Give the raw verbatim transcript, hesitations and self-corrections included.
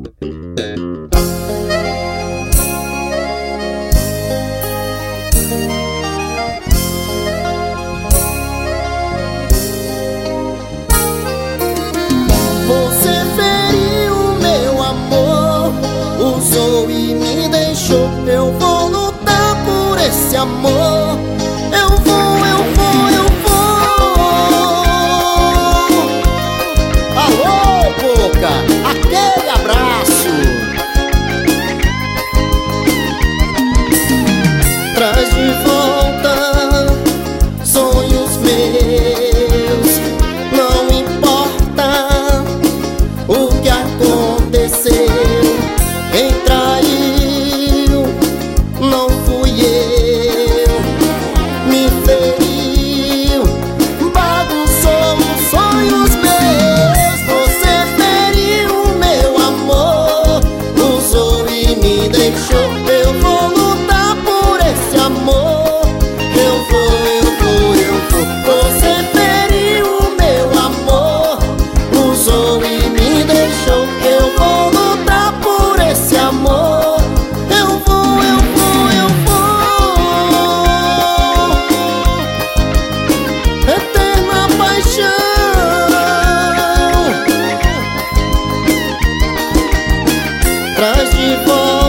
Você feriu meu amor, usou e me deixou. Eu vou lutar por esse amor. Eu vou, eu vou, eu vou. Alô, boca, aquele abraço. Traz de volta sonhos meus. Não importa o que aconteceu. Quem traiu não fui eu. Me feriu, bagunçou os sonhos meus. Você feriu meu amor, usou e me deixou. Eu vou lutar por esse amor. Eu vou, eu vou, eu vou. Você feriu meu amor, usou e me deixou. Eu vou lutar por esse amor. Eu vou, eu vou, eu vou. Eterna paixão. Traz de volta